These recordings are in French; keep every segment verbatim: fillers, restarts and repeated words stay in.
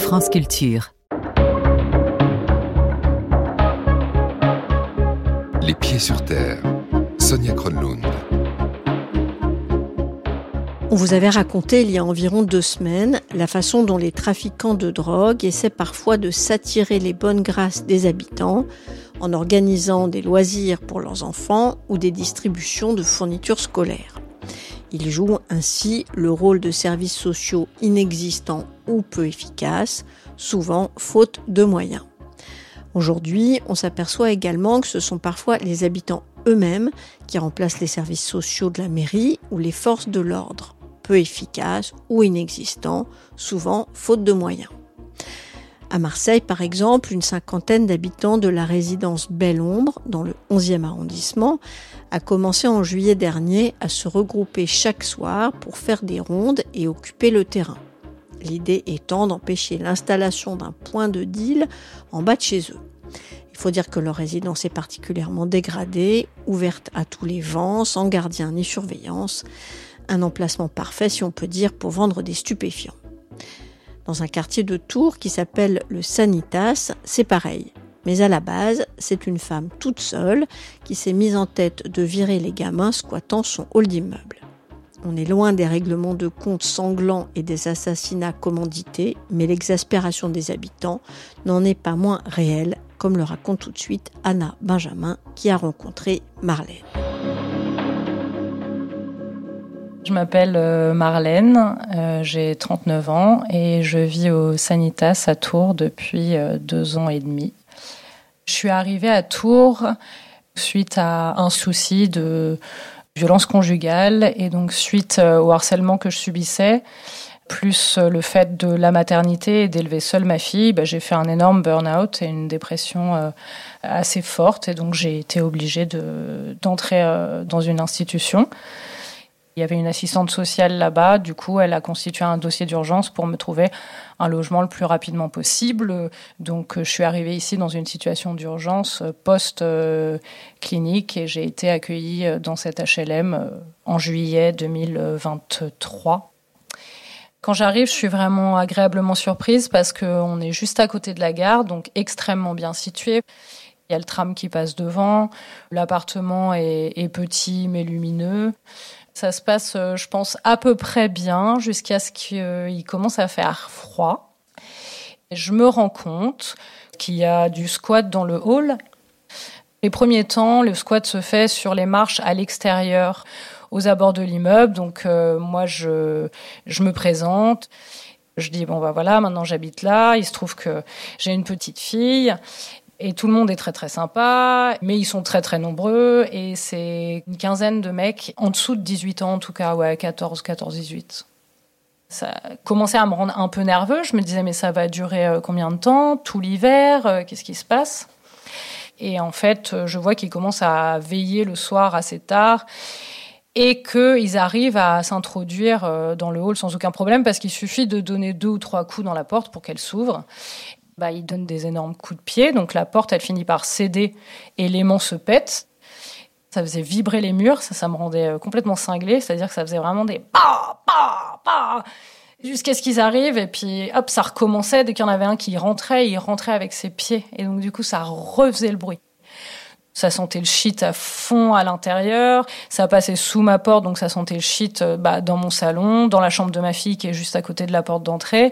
France Culture. Les pieds sur terre. Sonia Kronlund. On vous avait raconté il y a environ deux semaines la façon dont les trafiquants de drogue essaient parfois de s'attirer les bonnes grâces des habitants en organisant des loisirs pour leurs enfants ou des distributions de fournitures scolaires. Ils jouent ainsi le rôle de services sociaux inexistants ou peu efficaces, souvent faute de moyens. Aujourd'hui, on s'aperçoit également que ce sont parfois les habitants eux-mêmes qui remplacent les services sociaux de la mairie ou les forces de l'ordre, peu efficaces ou inexistants, souvent faute de moyens. À Marseille, par exemple, une cinquantaine d'habitants de la résidence Belle-Ombre, dans le onzième arrondissement, a commencé en juillet dernier à se regrouper chaque soir pour faire des rondes et occuper le terrain. L'idée étant d'empêcher l'installation d'un point de deal en bas de chez eux. Il faut dire que leur résidence est particulièrement dégradée, ouverte à tous les vents, sans gardien ni surveillance. Un emplacement parfait, si on peut dire, pour vendre des stupéfiants. Dans un quartier de Tours qui s'appelle le Sanitas, c'est pareil. Mais à la base, c'est une femme toute seule qui s'est mise en tête de virer les gamins squattant son hall d'immeuble. On est loin des règlements de compte sanglants et des assassinats commandités, mais l'exaspération des habitants n'en est pas moins réelle, comme le raconte tout de suite Anna Benjamin, qui a rencontré Marlène. Je m'appelle Marlène, euh, j'ai trente-neuf ans et je vis au Sanitas à Tours depuis euh, deux ans et demi. Je suis arrivée à Tours suite à un souci de violence conjugale et donc suite au harcèlement que je subissais, plus le fait de la maternité et d'élever seule ma fille, bah, j'ai fait un énorme burn-out et une dépression euh, assez forte et donc j'ai été obligée de, d'entrer euh, dans une institution. Il y avait une assistante sociale là-bas, du coup elle a constitué un dossier d'urgence pour me trouver un logement le plus rapidement possible. Donc je suis arrivée ici dans une situation d'urgence post-clinique et j'ai été accueillie dans cet H L M en juillet deux mille vingt-trois. Quand j'arrive, je suis vraiment agréablement surprise parce qu'on est juste à côté de la gare, donc extrêmement bien situé. Il y a le tram qui passe devant, l'appartement est, est petit mais lumineux. Ça se passe, je pense, à peu près bien jusqu'à ce qu'il commence à faire froid. Je me rends compte qu'il y a du squat dans le hall. Les premiers temps, le squat se fait sur les marches à l'extérieur, aux abords de l'immeuble. Donc euh, moi, je, je me présente. Je dis, bon, bah voilà, maintenant j'habite là. Il se trouve que j'ai une petite fille. Et tout le monde est très très sympa, mais ils sont très très nombreux et c'est une quinzaine de mecs en dessous de dix-huit ans en tout cas, ouais, quatorze, quatorze, dix-huit. Ça commençait à me rendre un peu nerveux, je me disais mais ça va durer combien de temps, tout l'hiver, qu'est-ce qui se passe ? Et en fait, je vois qu'ils commencent à veiller le soir assez tard et qu'ils arrivent à s'introduire dans le hall sans aucun problème parce qu'il suffit de donner deux ou trois coups dans la porte pour qu'elle s'ouvre. Bah, ils donnent des énormes coups de pied, donc la porte, elle finit par céder et l'aimant se pète. Ça faisait vibrer les murs, ça, ça me rendait complètement cinglée, c'est-à-dire que ça faisait vraiment des pa, pa, pa, jusqu'à ce qu'ils arrivent, et puis hop, ça recommençait. Dès qu'il y en avait un qui rentrait, il rentrait avec ses pieds, et donc du coup, ça refaisait le bruit. Ça sentait le shit à fond à l'intérieur, ça passait sous ma porte, donc ça sentait le shit bah, dans mon salon, dans la chambre de ma fille qui est juste à côté de la porte d'entrée.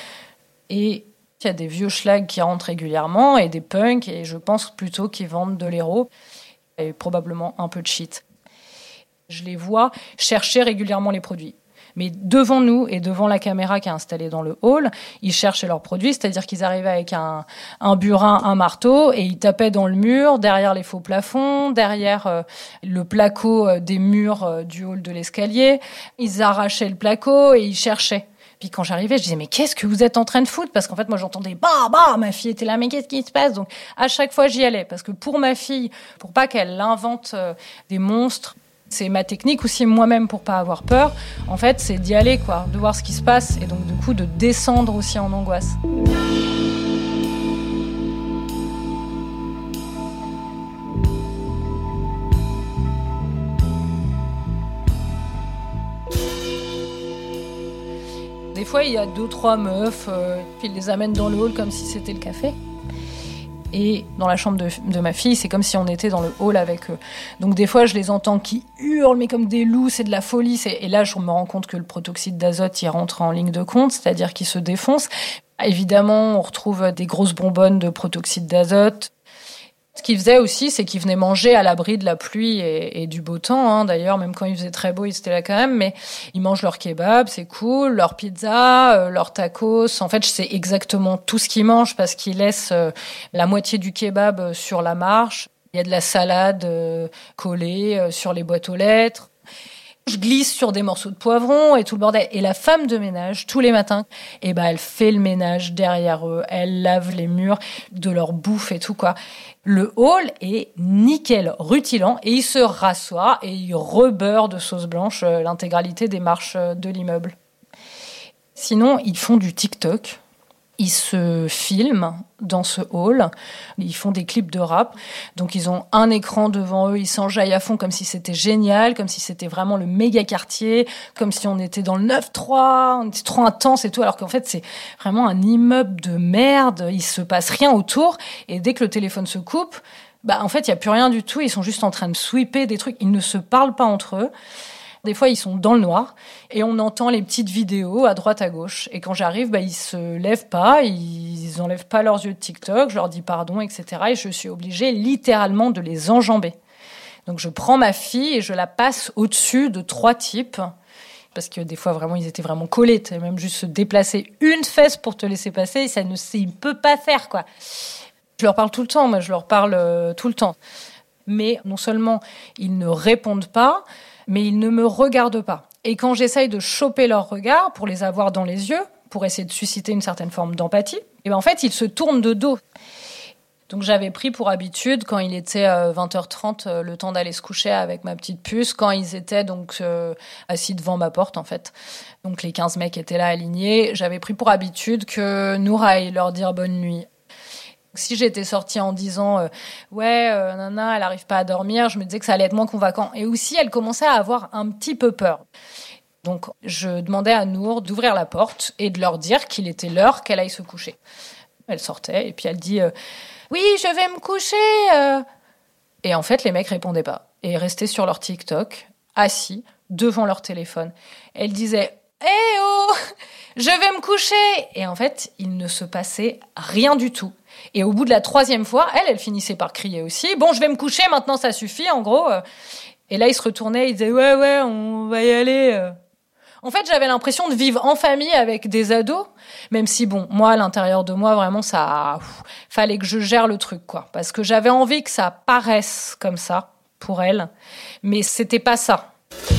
Et il y a des vieux schlags qui rentrent régulièrement et des punks, et je pense plutôt qu'ils vendent de l'héro et probablement un peu de shit. Je les vois chercher régulièrement les produits. Mais devant nous et devant la caméra qui est installée dans le hall, ils cherchaient leurs produits, c'est-à-dire qu'ils arrivaient avec un, un burin, un marteau, et ils tapaient dans le mur, derrière les faux plafonds, derrière euh, le placo euh, des murs euh, du hall de l'escalier. Ils arrachaient le placo et ils cherchaient. Puis quand j'arrivais, je disais, mais qu'est-ce que vous êtes en train de foutre ? Parce qu'en fait, moi, j'entendais, bah, bah, ma fille était là, mais qu'est-ce qui se passe ? Donc, à chaque fois, j'y allais. Parce que pour ma fille, pour pas qu'elle invente euh, des monstres, c'est ma technique aussi moi-même pour pas avoir peur. En fait, c'est d'y aller, quoi, de voir ce qui se passe. Et donc, du coup, de descendre aussi en angoisse. fois, il y a deux, trois meufs, euh, puis ils les amènent dans le hall comme si c'était le café. Et dans la chambre de, de ma fille, c'est comme si on était dans le hall avec eux. Donc des fois, je les entends qui hurlent, mais comme des loups, c'est de la folie. C'est... Et là, je me rends compte que le protoxyde d'azote, il rentre en ligne de compte, c'est-à-dire qu'il se défonce. Évidemment, on retrouve des grosses bonbonnes de protoxyde d'azote. Ce qu'ils faisaient aussi, c'est qu'ils venaient manger à l'abri de la pluie et, et du beau temps. Hein. D'ailleurs, même quand il faisait très beau, ils étaient là quand même. Mais ils mangent leur kebab, c'est cool, leur pizza, euh, leur tacos. En fait, je sais exactement tout ce qu'ils mangent parce qu'ils laissent euh, la moitié du kebab sur la marche. Il y a de la salade euh, collée euh, sur les boîtes aux lettres. Je glisse sur des morceaux de poivron et tout le bordel. Et la femme de ménage, tous les matins, eh ben, elle fait le ménage derrière eux. Elle lave les murs de leur bouffe et tout, quoi. Le hall est nickel, rutilant, et il se rassoit et il rebeurre de sauce blanche euh, l'intégralité des marches euh, de l'immeuble. Sinon, ils font du TikTok. Ils se filment dans ce hall, ils font des clips de rap, donc ils ont un écran devant eux, ils s'enjaillent à fond comme si c'était génial, comme si c'était vraiment le méga quartier, comme si on était dans le neuf trois, on était trop intense et tout, alors qu'en fait c'est vraiment un immeuble de merde, il se passe rien autour, et dès que le téléphone se coupe, bah en fait il y a plus rien du tout, ils sont juste en train de sweeper des trucs, ils ne se parlent pas entre eux. Des fois, ils sont dans le noir et on entend les petites vidéos à droite, à gauche. Et quand j'arrive, bah, ils se lèvent pas, ils enlèvent pas leurs yeux de TikTok, je leur dis pardon, et cetera. Et je suis obligée littéralement de les enjamber. Donc, je prends ma fille et je la passe au-dessus de trois types. Parce que des fois, vraiment, ils étaient vraiment collés. T'as même juste se déplacer une fesse pour te laisser passer, ça ne il peut pas faire, quoi. Je leur parle tout le temps, moi, je leur parle euh, tout le temps. Mais non seulement ils ne répondent pas, mais ils ne me regardent pas. Et quand j'essaye de choper leur regard pour les avoir dans les yeux, pour essayer de susciter une certaine forme d'empathie, et ben en fait, ils se tournent de dos. Donc j'avais pris pour habitude, quand il était vingt heures trente, le temps d'aller se coucher avec ma petite puce, quand ils étaient donc euh, assis devant ma porte, en fait. Donc les quinze mecs étaient là alignés. J'avais pris pour habitude que Noura aille leur dire bonne nuit. Si j'étais sortie en disant euh, « Ouais, euh, nana, elle arrive pas à dormir », je me disais que ça allait être moins convaincant. Et aussi, elle commençait à avoir un petit peu peur. Donc, je demandais à Nour d'ouvrir la porte et de leur dire qu'il était l'heure qu'elle aille se coucher. Elle sortait et puis elle dit euh, « Oui, je vais me coucher euh. ». Et en fait, les mecs répondaient pas et restaient sur leur TikTok, assis, devant leur téléphone. Elle disait « Eh oh, je vais me coucher !» Et en fait, il ne se passait rien du tout. Et au bout de la troisième fois, elle, elle finissait par crier aussi. « Bon, je vais me coucher, maintenant ça suffit, en gros. » Et là, il se retournait, il disait « Ouais, ouais, on va y aller. » En fait, j'avais l'impression de vivre en famille avec des ados, même si, bon, moi, à l'intérieur de moi, vraiment, ça... Pff, fallait que je gère le truc, quoi. Parce que j'avais envie que ça paraisse comme ça, pour elle. Mais c'était pas ça.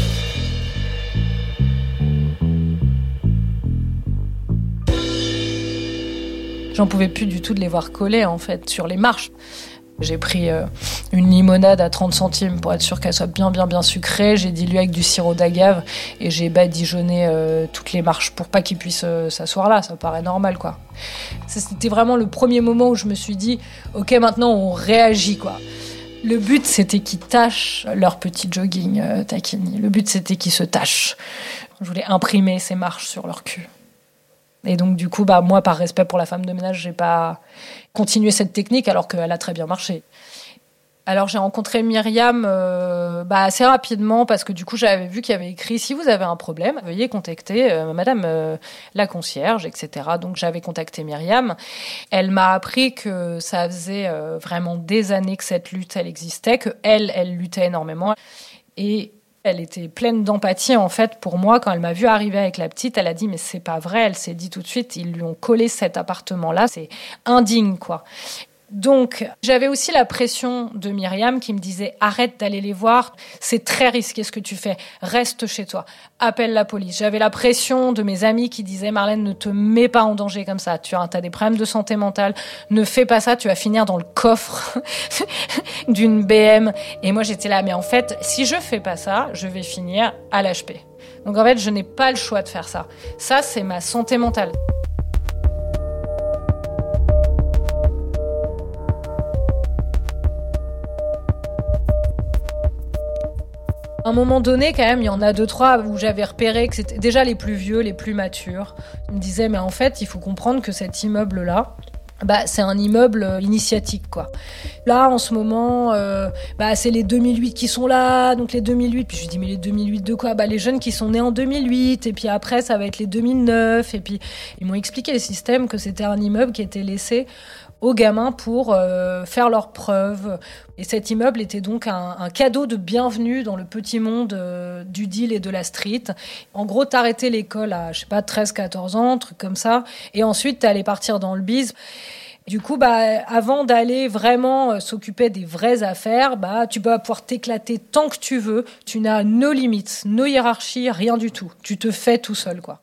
J'en pouvais plus du tout de les voir coller, en fait, sur les marches. J'ai pris euh, une limonade à trente centimes pour être sûre qu'elle soit bien, bien, bien sucrée. J'ai dilué avec du sirop d'agave et j'ai badigeonné euh, toutes les marches pour pas qu'ils puissent euh, s'asseoir là. Ça paraît normal, quoi. C'était vraiment le premier moment où je me suis dit « Ok, maintenant, on réagit, quoi ». Le but, c'était qu'ils tâchent leur petit jogging euh, taquini. Le but, c'était qu'ils se tâchent. Je voulais imprimer ces marches sur leur cul. Et donc, du coup, bah, moi, par respect pour la femme de ménage, j'ai pas continué cette technique alors qu'elle a très bien marché. Alors, j'ai rencontré Myriam euh, bah, assez rapidement parce que du coup, j'avais vu qu'il y avait écrit « Si vous avez un problème, veuillez contacter euh, madame euh, la concierge, et cetera » Donc, j'avais contacté Myriam. Elle m'a appris que ça faisait euh, vraiment des années que cette lutte, elle existait, qu'elle, elle luttait énormément. Et elle était pleine d'empathie, en fait, pour moi. Quand elle m'a vue arriver avec la petite, elle a dit « Mais c'est pas vrai ». Elle s'est dit tout de suite, ils lui ont collé cet appartement-là. C'est indigne, quoi. Donc, j'avais aussi la pression de Myriam qui me disait « Arrête d'aller les voir, c'est très risqué ce que tu fais, reste chez toi, appelle la police ». J'avais la pression de mes amis qui disaient « Marlène, ne te mets pas en danger comme ça, tu as, t'as des problèmes de santé mentale, ne fais pas ça, tu vas finir dans le coffre d'une B M ». Et moi, j'étais là « Mais en fait, si je fais pas ça, je vais finir à l'H P ». Donc en fait, je n'ai pas le choix de faire ça. Ça, c'est ma santé mentale. À un moment donné, quand même, il y en a deux, trois où j'avais repéré que c'était déjà les plus vieux, les plus matures. Ils me disaient, mais en fait, il faut comprendre que cet immeuble-là, bah, c'est un immeuble initiatique, quoi. Là, en ce moment, euh, bah, c'est les deux mille huit qui sont là, donc les deux mille huit. Puis je lui dis, mais les deux mille huit de quoi? Bah, les jeunes qui sont nés en deux mille huit, et puis après, ça va être les deux mille neuf. Et puis, ils m'ont expliqué le système, que c'était un immeuble qui était laissé aux gamins pour euh, faire leurs preuves. Et cet immeuble était donc un, un cadeau de bienvenue dans le petit monde euh, du deal et de la street. En gros, t'arrêtais l'école à, je sais pas, treize quatorze ans, un truc comme ça, et ensuite t'allais partir dans le biz. Du coup, bah, avant d'aller vraiment euh, s'occuper des vraies affaires, bah, tu vas pouvoir t'éclater tant que tu veux. Tu n'as no limites, no hiérarchie, rien du tout. Tu te fais tout seul, quoi.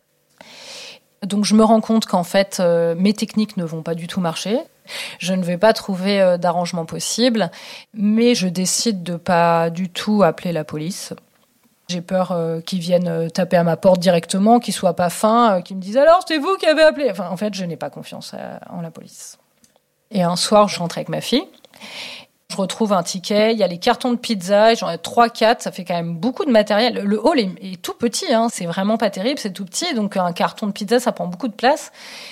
Donc je me rends compte qu'en fait, euh, mes techniques ne vont pas du tout marcher. Je ne vais pas trouver euh, d'arrangement possible, mais je décide de pas du tout appeler la police. J'ai peur euh, qu'ils viennent euh, taper à ma porte directement, qu'ils soient pas fins, euh, qu'ils me disent « Alors, c'est vous qui avez appelé ?» Enfin, en fait, je n'ai pas confiance à, en la police. Et un soir, je rentre avec ma fille. Je retrouve un ticket, il y a les cartons de pizza, j'en ai trois quatre, ça fait quand même beaucoup de matériel. Le hall est, est tout petit, hein, c'est vraiment pas terrible, c'est tout petit, donc un carton de pizza, ça prend beaucoup de place.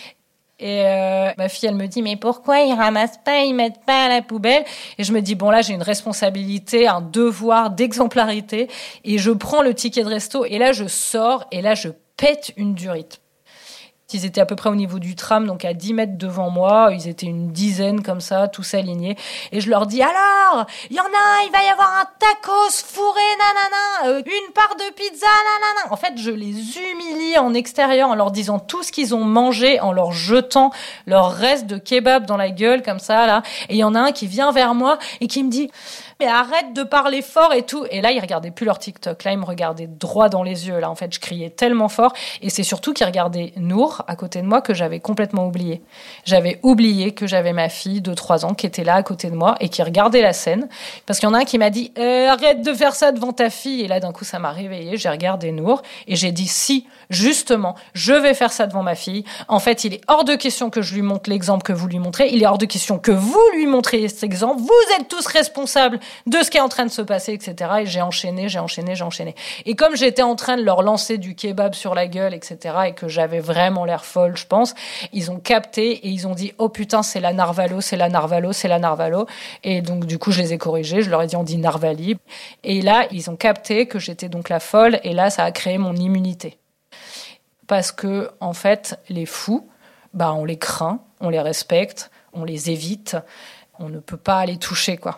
Et euh, ma fille, elle me dit, mais pourquoi ils ramassent pas, ils mettent pas à la poubelle? Et je me dis, bon là, j'ai une responsabilité, un devoir d'exemplarité, et je prends le ticket de resto, et là, je sors, et là, je pète une durite. Ils étaient à peu près au niveau du tram, donc à dix mètres devant moi. Ils étaient une dizaine comme ça, tous alignés. Et je leur dis, alors, il y en a un, il va y avoir un tacos fourré, nanana, euh, une part de pizza, nanana. En fait, je les humilie en extérieur en leur disant tout ce qu'ils ont mangé, en leur jetant leur reste de kebab dans la gueule, comme ça, là. Et il y en a un qui vient vers moi et qui me dit... mais arrête de parler fort et tout. Et là, ils regardaient plus leur TikTok. Là, ils me regardaient droit dans les yeux. Là, en fait, je criais tellement fort. Et c'est surtout qu'ils regardaient Nour à côté de moi que j'avais complètement oublié. J'avais oublié que j'avais ma fille de trois ans qui était là à côté de moi et qui regardait la scène. Parce qu'il y en a un qui m'a dit euh, « Arrête de faire ça devant ta fille ». Et là, d'un coup, ça m'a réveillée. J'ai regardé Nour et j'ai dit « Si, justement, je vais faire ça devant ma fille. En fait, il est hors de question que je lui montre l'exemple que vous lui montrez. Il est hors de question que vous lui montriez cet exemple. Vous êtes tous responsables de ce qui est en train de se passer, et cetera. Et j'ai enchaîné, j'ai enchaîné, j'ai enchaîné. Et comme j'étais en train de leur lancer du kebab sur la gueule, et cetera, et que j'avais vraiment l'air folle, je pense, ils ont capté et ils ont dit « Oh putain, c'est la Narvalo, c'est la Narvalo, c'est la Narvalo ». Et donc, du coup, je les ai corrigés. Je leur ai dit « On dit Narvali ». Et là, ils ont capté que j'étais donc la folle. Et là, ça a créé mon immunité. Parce que, en fait, les fous, bah, on les craint, on les respecte, on les évite. On ne peut pas les toucher, quoi.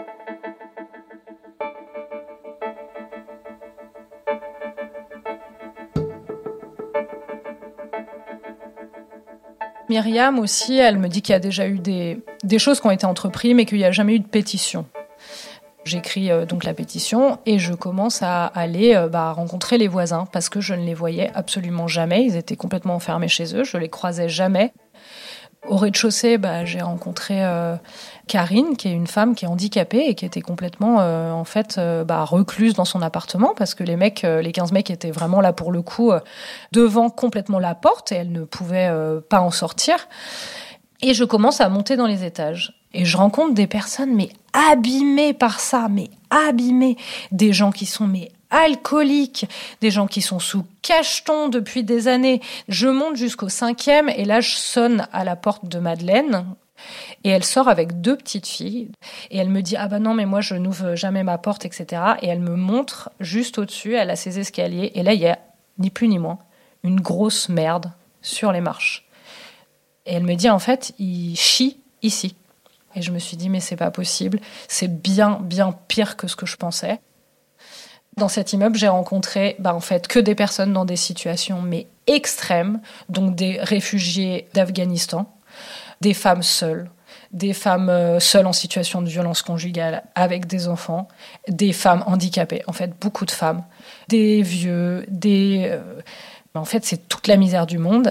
Myriam aussi, elle me dit qu'il y a déjà eu des, des choses qui ont été entreprises, mais qu'il n'y a jamais eu de pétition. J'écris euh, donc la pétition et je commence à aller euh, bah, rencontrer les voisins parce que je ne les voyais absolument jamais. Ils étaient complètement enfermés chez eux, je les croisais jamais. Au rez-de-chaussée, bah, j'ai rencontré euh, Karine, qui est une femme qui est handicapée et qui était complètement euh, en fait euh, bah, recluse dans son appartement parce que les mecs, euh, les quinze mecs étaient vraiment là pour le coup euh, devant complètement la porte et elle ne pouvait euh, pas en sortir. Et je commence à monter dans les étages. Et je rencontre des personnes mais abîmées par ça, mais abîmées. Des gens qui sont mais alcooliques, des gens qui sont sous cacheton depuis des années. Je monte jusqu'au cinquième et là je sonne à la porte de Madeleine et elle sort avec deux petites filles et elle me dit « Ah bah non mais moi je n'ouvre jamais ma porte, et cetera » Et elle me montre juste au-dessus, elle a ses escaliers et là il y a ni plus ni moins une grosse merde sur les marches. Et elle me dit en fait il chie ici. Et je me suis dit, mais c'est pas possible. C'est bien, bien pire que ce que je pensais. Dans cet immeuble, j'ai rencontré, bah, en fait, que des personnes dans des situations, mais extrêmes. Donc, des réfugiés d'Afghanistan, des femmes seules, des femmes euh, seules en situation de violence conjugale avec des enfants, des femmes handicapées. En fait, beaucoup de femmes. Des vieux, des... Euh, en fait, c'est toute la misère du monde.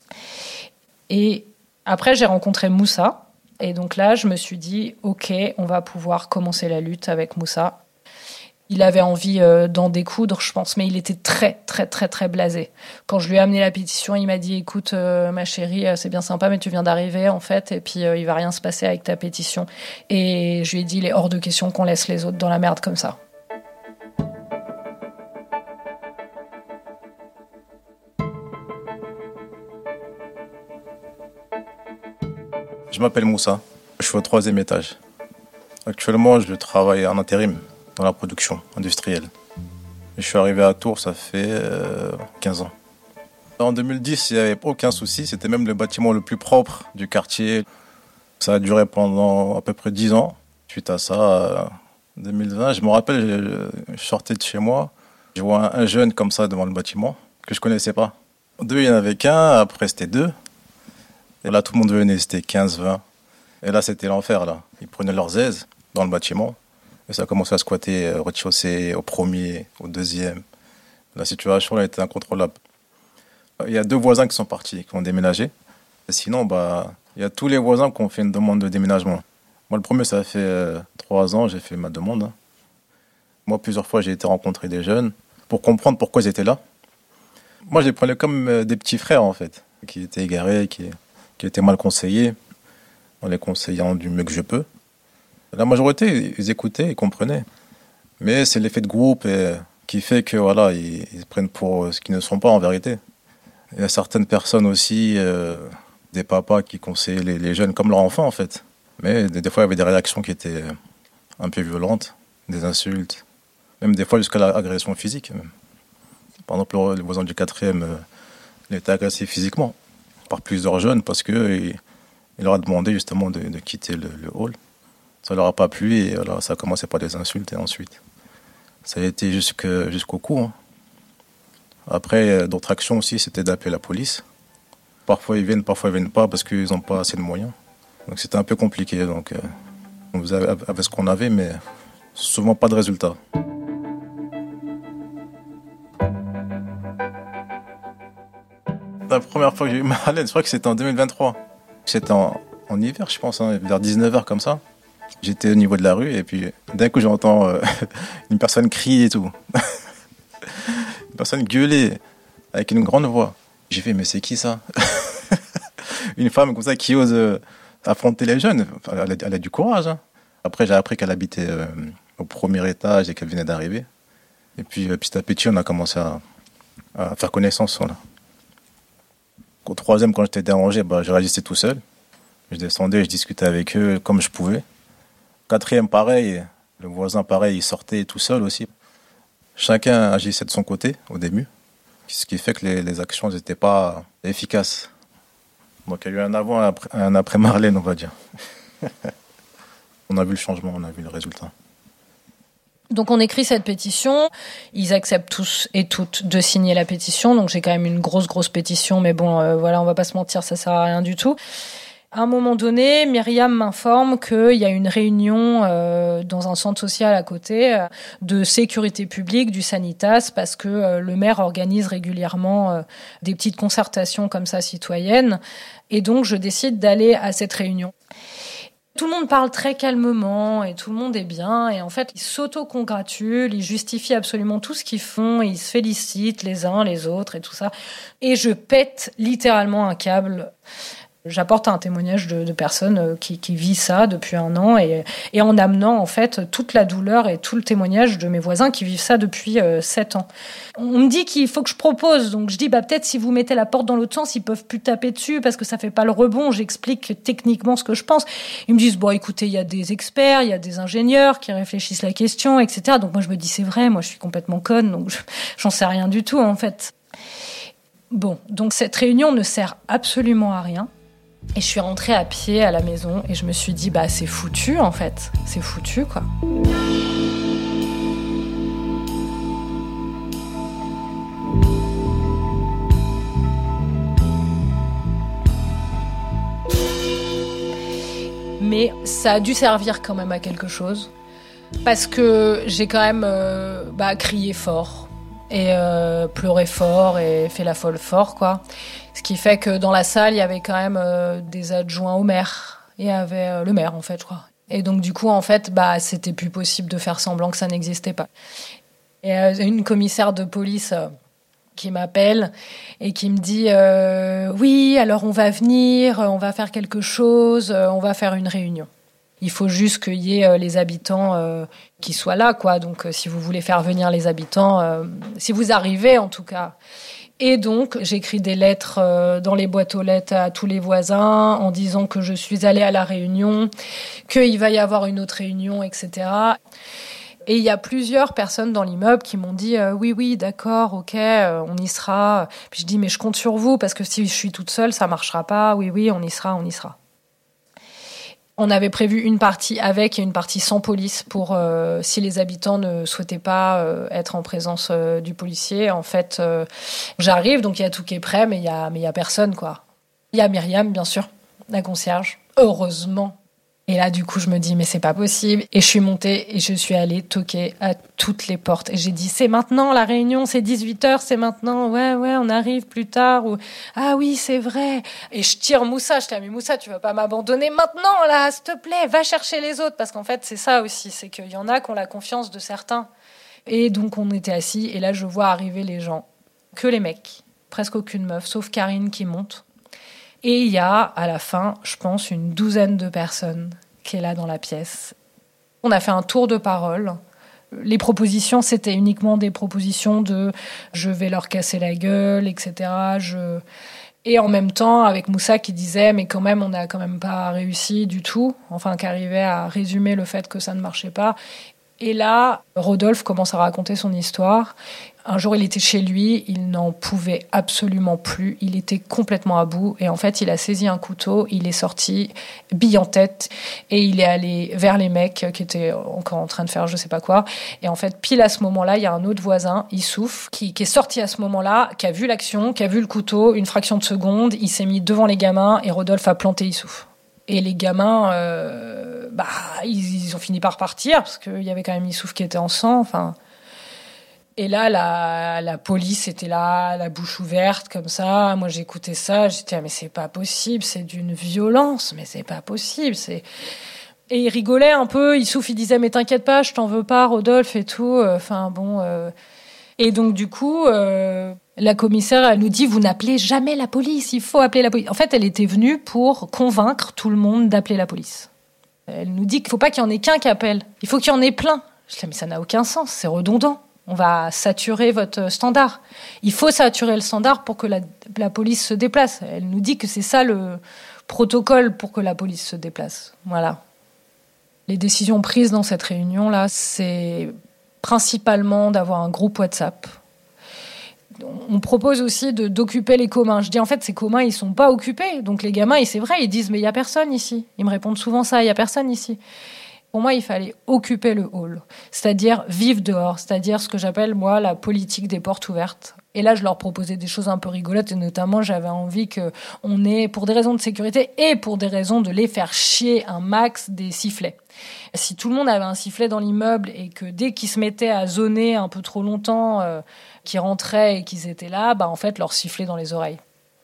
Et après, j'ai rencontré Moussa. Et donc là, je me suis dit, ok, on va pouvoir commencer la lutte avec Moussa. Il avait envie euh, d'en découdre, je pense, mais il était très, très, très, très blasé. Quand je lui ai amené la pétition, il m'a dit, écoute, euh, ma chérie, euh, c'est bien sympa, mais tu viens d'arriver, en fait, et puis euh, il va rien se passer avec ta pétition. Et je lui ai dit, il est hors de question qu'on laisse les autres dans la merde comme ça. Je m'appelle Moussa, je suis au troisième étage. Actuellement, je travaille en intérim dans la production industrielle. Je suis arrivé à Tours, ça fait euh, quinze ans. En deux mille dix, il n'y avait aucun souci, c'était même le bâtiment le plus propre du quartier. Ça a duré pendant à peu près dix ans. Suite à ça, en deux mille vingt, je me rappelle, je sortais de chez moi, je vois un jeune comme ça devant le bâtiment que je ne connaissais pas. Deux, il n'y en avait qu'un, après c'était deux. Et là, tout le monde venait, c'était quinze, vingt. Et là, c'était l'enfer, là. Ils prenaient leurs aises dans le bâtiment. Et ça a commencé à squatter au rez-de-chaussée, au premier, au deuxième. La situation, elle était incontrôlable. Il y a deux voisins qui sont partis, qui ont déménagé. Et sinon, bah, il y a tous les voisins qui ont fait une demande de déménagement. Moi, le premier, ça fait euh, trois ans, j'ai fait ma demande. Hein. Moi, plusieurs fois, j'ai été rencontrer des jeunes pour comprendre pourquoi ils étaient là. Moi, je les prenais comme euh, des petits frères, en fait, qui étaient égarés, qui, qui étaient mal conseillés, en les conseillant du mieux que je peux. La majorité, ils écoutaient, ils comprenaient. Mais c'est l'effet de groupe et, qui fait que voilà, ils, ils prennent pour ce qu'ils ne sont pas en vérité. Il y a certaines personnes aussi, euh, des papas qui conseillaient les, les jeunes comme leurs enfants en fait. Mais des, des fois, il y avait des réactions qui étaient un peu violentes, des insultes, même des fois jusqu'à l'agression physique. Par exemple, le, le voisin du quatrième, euh, il était agressé physiquement par plusieurs jeunes parce qu'il il leur a demandé justement de, de quitter le, le hall. Ça leur a pas plu et alors, ça a commencé par des insultes et ensuite ça a été jusque, jusqu'au cou. Hein. Après, d'autres actions aussi, c'était d'appeler la police. Parfois ils viennent, parfois ils viennent pas parce qu'ils n'ont pas assez de moyens. Donc c'était un peu compliqué. Donc euh, on faisait avec ce qu'on avait, mais souvent pas de résultat. La première fois que j'ai eu ma haleine, je crois que c'était en deux mille vingt-trois. C'était en, en hiver, je pense, hein, vers dix-neuf heures comme ça. J'étais au niveau de la rue et puis d'un coup j'entends euh, une personne crier et tout. Une personne gueuler avec une grande voix. J'ai fait mais c'est qui ça? Une femme comme ça qui ose euh, affronter les jeunes. Elle a, elle a du courage. Hein. Après j'ai appris qu'elle habitait euh, au premier étage et qu'elle venait d'arriver. Et puis euh, petit à petit on a commencé à, à faire connaissance. Voilà. Au troisième quand j'étais dérangé, bah, je réagissais tout seul. Je descendais, je discutais avec eux comme je pouvais. Quatrième, pareil, le voisin, pareil, il sortait tout seul aussi. Chacun agissait de son côté au début, ce qui fait que les, les actions n'étaient pas efficaces. Donc il y a eu un avant et un après, un après Marlène, on va dire. On a vu le changement, on a vu le résultat. Donc on écrit cette pétition, ils acceptent tous et toutes de signer la pétition, donc j'ai quand même une grosse grosse pétition, mais bon, euh, voilà, on va pas se mentir, ça sert à rien du tout. À un moment donné, Myriam m'informe qu'il y a une réunion euh, dans un centre social à côté euh, de sécurité publique, du Sanitas, parce que euh, le maire organise régulièrement euh, des petites concertations comme ça citoyennes. Et donc, je décide d'aller à cette réunion. Tout le monde parle très calmement et tout le monde est bien. Et en fait, ils s'auto-congratulent, ils justifient absolument tout ce qu'ils font, ils se félicitent les uns les autres et tout ça. Et je pète littéralement un câble. J'apporte un témoignage de, de personnes qui, qui vivent ça depuis un an et, et en amenant en fait toute la douleur et tout le témoignage de mes voisins qui vivent ça depuis euh, sept ans. On me dit qu'il faut que je propose, donc je dis bah peut-être si vous mettez la porte dans l'autre sens, ils peuvent plus taper dessus parce que ça fait pas le rebond. J'explique techniquement ce que je pense. Ils me disent bon écoutez, il y a des experts, il y a des ingénieurs qui réfléchissent la question, et cetera. Donc moi je me dis c'est vrai, moi je suis complètement conne, donc je, j'en sais rien du tout en fait. Bon, donc cette réunion ne sert absolument à rien. Et je suis rentrée à pied à la maison et je me suis dit, bah c'est foutu en fait, c'est foutu quoi. Mais ça a dû servir quand même à quelque chose, parce que j'ai quand même euh, bah, crié fort et euh, pleuré fort et fait la folle fort quoi. Ce qui fait que dans la salle, il y avait quand même euh, des adjoints au maire. Il y avait euh, le maire, en fait, je crois. Et donc, du coup, en fait, bah, c'était plus possible de faire semblant que ça n'existait pas. Et euh, une commissaire de police euh, qui m'appelle et qui me dit euh, « Oui, alors on va venir, on va faire quelque chose, on va faire une réunion. Il faut juste qu'il y ait euh, les habitants euh, qui soient là, quoi. Donc, euh, si vous voulez faire venir les habitants, euh, si vous arrivez, en tout cas... » Et donc, j'écris des lettres dans les boîtes aux lettres à tous les voisins en disant que je suis allée à la réunion, qu'il va y avoir une autre réunion, et cetera. Et il y a plusieurs personnes dans l'immeuble qui m'ont dit euh, « Oui, oui, d'accord, ok, euh, on y sera. » Puis je dis « Mais je compte sur vous parce que si je suis toute seule, ça marchera pas. Oui, oui, on y sera, on y sera. » On avait prévu une partie avec et une partie sans police pour euh, si les habitants ne souhaitaient pas euh, être en présence euh, du policier. En fait, euh, j'arrive, donc il y a tout qui est prêt, mais il y a, mais il y a personne, quoi. Il y a Myriam, bien sûr, la concierge. Heureusement. Et là, du coup, je me dis, mais c'est pas possible. Et je suis montée et je suis allée toquer à toutes les portes. Et j'ai dit, c'est maintenant la réunion, c'est dix-huit heures, c'est maintenant. Ouais, ouais, on arrive plus tard. Ou, ah oui, c'est vrai. Et je tire Moussa. Je dis, mais Moussa, tu vas pas m'abandonner maintenant, là, s'il te plaît. Va chercher les autres. Parce qu'en fait, c'est ça aussi. C'est qu'il y en a qui ont la confiance de certains. Et donc, on était assis. Et là, je vois arriver les gens. Que les mecs. Presque aucune meuf, sauf Karine qui monte. Et il y a, à la fin, je pense, une douzaine de personnes qui est là dans la pièce. On a fait un tour de parole. Les propositions, c'était uniquement des propositions de « je vais leur casser la gueule », et cetera. Je... Et en même temps, avec Moussa qui disait « mais quand même, on n'a quand même pas réussi du tout », enfin, qui arrivait à résumer le fait que ça ne marchait pas. Et là, Rodolphe commence à raconter son histoire. Un jour, il était chez lui, il n'en pouvait absolument plus, il était complètement à bout. Et en fait, il a saisi un couteau, il est sorti, bille en tête, et il est allé vers les mecs qui étaient encore en train de faire je sais pas quoi. Et en fait, pile à ce moment-là, il y a un autre voisin, Issouf, qui, qui est sorti à ce moment-là, qui a vu l'action, qui a vu le couteau, une fraction de seconde, il s'est mis devant les gamins, et Rodolphe a planté Issouf. Et les gamins, euh, bah, ils, ils ont fini par partir, parce qu'il y avait quand même Issouf qui était en sang, enfin... Et là, la, la police était là, la bouche ouverte, comme ça. Moi, j'écoutais ça, j'étais, ah, mais c'est pas possible, c'est d'une violence, mais c'est pas possible, c'est... Et il rigolait un peu, Issouf, il disait, mais t'inquiète pas, je t'en veux pas, Rodolphe, et tout. Enfin, bon... Euh... Et donc, du coup, euh, la commissaire, elle nous dit, vous n'appelez jamais la police, il faut appeler la police. En fait, elle était venue pour convaincre tout le monde d'appeler la police. Elle nous dit qu'il faut pas qu'il y en ait qu'un qui appelle, il faut qu'il y en ait plein. Je dis, mais ça n'a aucun sens, c'est redondant. On va saturer votre standard. Il faut saturer le standard pour que la, la police se déplace. Elle nous dit que c'est ça le protocole pour que la police se déplace. Voilà. Les décisions prises dans cette réunion-là, c'est principalement d'avoir un groupe WhatsApp. On propose aussi de, d'occuper les communs. Je dis, en fait, ces communs, ils sont pas occupés. Donc les gamins, et c'est vrai, ils disent, mais il y a personne ici. Ils me répondent souvent ça, il y a personne ici. Pour moi, il fallait occuper le hall, c'est-à-dire vivre dehors, c'est-à-dire ce que j'appelle, moi, la politique des portes ouvertes. Et là, je leur proposais des choses un peu rigolotes, et notamment, j'avais envie qu'on ait, pour des raisons de sécurité et pour des raisons de les faire chier un max, des sifflets. Si tout le monde avait un sifflet dans l'immeuble et que dès qu'ils se mettaient à zoner un peu trop longtemps, euh, qu'ils rentraient et qu'ils étaient là, bah, en fait, leur sifflet dans les oreilles.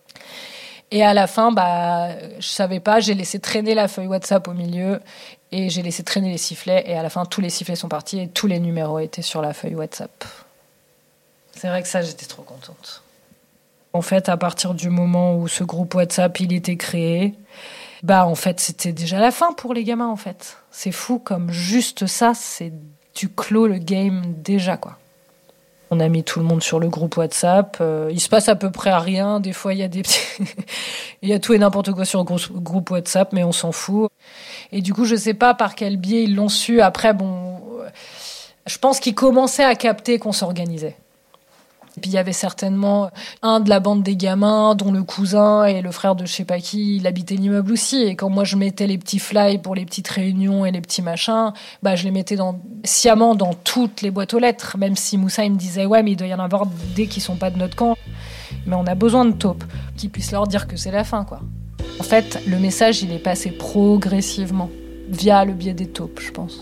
Et à la fin, bah, je savais pas, j'ai laissé traîner la feuille WhatsApp au milieu et j'ai laissé traîner les sifflets. Et à la fin, tous les sifflets sont partis et tous les numéros étaient sur la feuille WhatsApp. C'est vrai que ça, j'étais trop contente. En fait, à partir du moment où ce groupe WhatsApp, il était créé, bah, en fait, c'était déjà la fin pour les gamins, en fait. C'est fou, comme juste ça, c'est, tu clôt le game déjà, quoi. On a mis tout le monde sur le groupe WhatsApp. Euh, il se passe à peu près à rien. Des fois, il y a des petits... il y a tout et n'importe quoi sur le groupe WhatsApp, mais on s'en fout. Et du coup, je sais pas par quel biais ils l'ont su. Après, bon, je pense qu'ils commençaient à capter qu'on s'organisait. Et puis il y avait certainement un de la bande des gamins dont le cousin et le frère de je sais pas qui, il habitait l'immeuble aussi. Et quand moi je mettais les petits fly pour les petites réunions et les petits machins, bah je les mettais dans, sciemment dans toutes les boîtes aux lettres. Même si Moussa il me disait ouais mais il doit y en avoir des qui sont pas de notre camp. Mais on a besoin de taupes qui puissent leur dire que c'est la fin quoi. En fait le message il est passé progressivement via le biais des taupes je pense.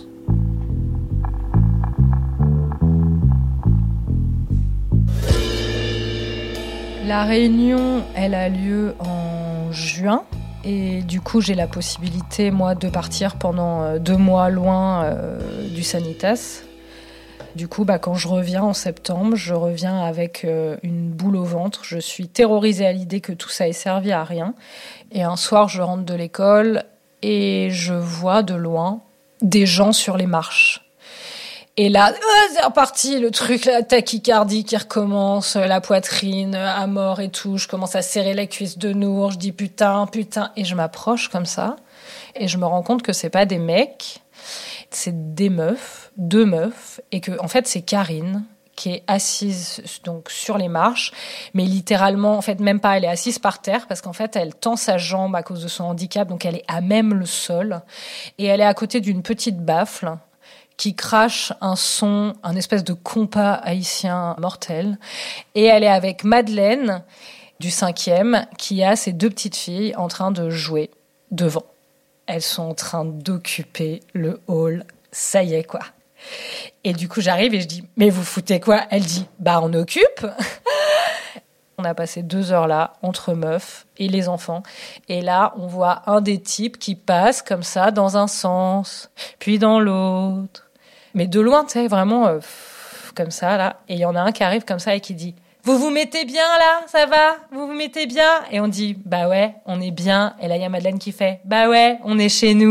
La réunion, elle a lieu en juin et du coup j'ai la possibilité moi de partir pendant deux mois loin euh, du Sanitas. Du coup bah, quand je reviens en septembre, je reviens avec euh, une boule au ventre. Je suis terrorisée à l'idée que tout ça ait servi à rien. Et un soir je rentre de l'école et je vois de loin des gens sur les marches. Et là, oh, c'est reparti, le truc, la tachycardie qui recommence, la poitrine à mort et tout. Je commence à serrer la cuisse de Nour, je dis putain, putain. Et je m'approche comme ça. Et je me rends compte que c'est pas des mecs, c'est des meufs, deux meufs. Et que, en fait, c'est Karine qui est assise donc sur les marches, mais littéralement, en fait, même pas, elle est assise par terre parce qu'en fait, elle tend sa jambe à cause de son handicap, donc elle est à même le sol. Et elle est à côté d'une petite baffle qui crache un son, un espèce de compas haïtien mortel. Et elle est avec Madeleine, du cinquième, qui a ses deux petites filles en train de jouer devant. Elles sont en train d'occuper le hall. Ça y est, quoi. Et du coup, j'arrive et je dis « Mais vous foutez quoi ?» Elle dit « Bah, on occupe !» On a passé deux heures là, entre meufs et les enfants. Et là, on voit un des types qui passe comme ça, dans un sens, puis dans l'autre. Mais de loin, tu sais, vraiment, euh, comme ça, là. Et il y en a un qui arrive comme ça et qui dit « Vous vous mettez bien, là? Ça va? Vous vous mettez bien ?» Et on dit « Bah ouais, on est bien. » Et là, il y a Madeleine qui fait « Bah ouais, on est chez nous. »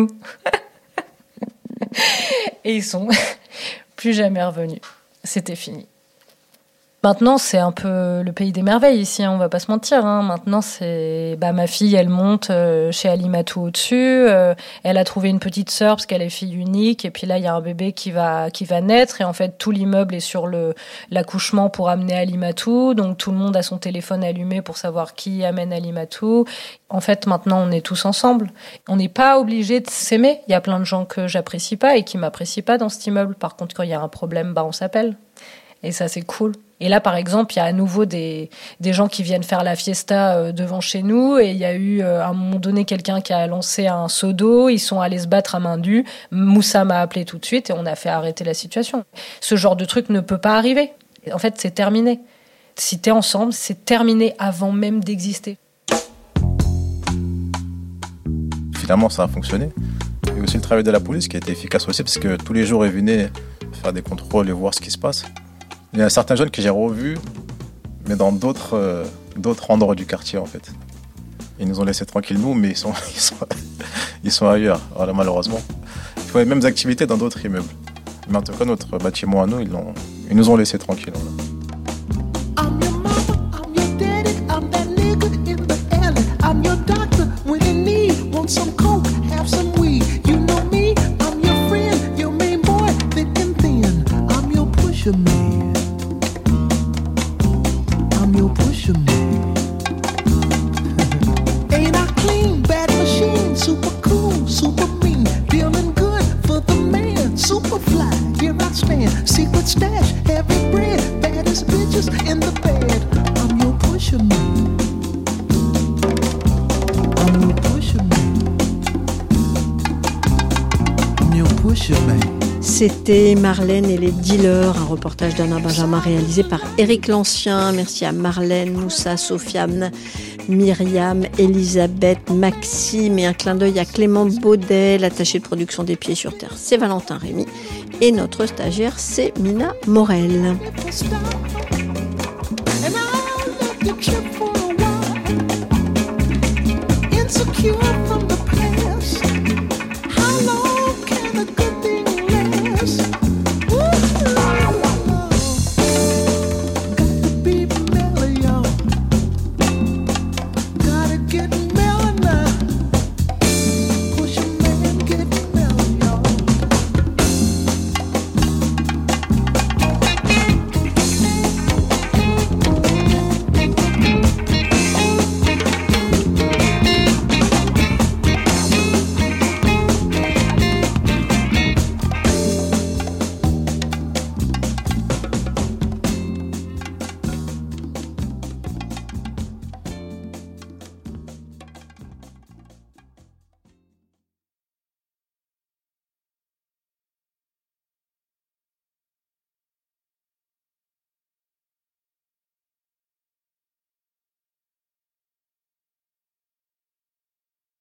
Et ils sont plus jamais revenus. C'était fini. Maintenant, c'est un peu le pays des merveilles ici, hein, on va pas se mentir. Hein. Maintenant, c'est bah ma fille, elle monte euh, chez Alimatou au-dessus. Euh, elle a trouvé une petite sœur parce qu'elle est fille unique. Et puis là, il y a un bébé qui va qui va naître. Et en fait, tout l'immeuble est sur le l'accouchement pour amener Alimatou. Donc tout le monde a son téléphone allumé pour savoir qui amène Alimatou. En fait, maintenant, on est tous ensemble. On n'est pas obligé de s'aimer. Il y a plein de gens que j'apprécie pas et qui m'apprécient pas dans cet immeuble. Par contre, quand il y a un problème, bah on s'appelle. Et ça, c'est cool. Et là, par exemple, il y a à nouveau des, des gens qui viennent faire la fiesta euh, devant chez nous. Et il y a eu, euh, à un moment donné, quelqu'un qui a lancé un seau d'eau. Ils sont allés se battre à main nue. Moussa m'a appelé tout de suite et on a fait arrêter la situation. Ce genre de truc ne peut pas arriver. En fait, c'est terminé. Si t'es ensemble, c'est terminé avant même d'exister. Finalement, ça a fonctionné. Et aussi le travail de la police qui a été efficace aussi parce que tous les jours, ils venaient faire des contrôles et voir ce qui se passe. Il y a certains jeunes que j'ai revus, mais dans d'autres, euh, d'autres endroits du quartier, en fait. Ils nous ont laissés tranquilles, nous, mais ils sont, ils sont, ils sont ailleurs, voilà, malheureusement. Ils font les mêmes activités dans d'autres immeubles. Mais en tout cas, notre bâtiment à nous, ils, l'ont, ils nous ont laissés tranquilles. Voilà. C'était Marlène et les dealers, un reportage d'Anna Benjamin réalisé par Éric Lancien. Merci à Marlène, Moussa, Sofiane, Myriam, Elisabeth, Maxime et un clin d'œil à Clément Baudet, l'attaché de production des Pieds sur Terre, c'est Valentin Rémy et notre stagiaire, c'est Mina Morel. Insecure